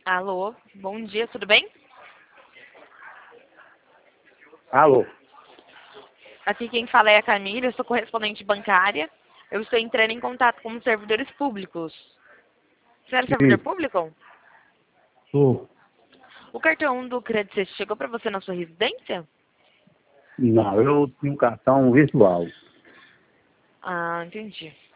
Alô, bom dia, tudo bem? Alô? Aqui quem fala é a Camila, eu sou correspondente bancária. Eu estou entrando em contato com os servidores públicos. Você era servidor Sim, público? sou. O cartão do Credit chegou para você na sua residência? Não, eu tinha um cartão virtual. Ah, entendi.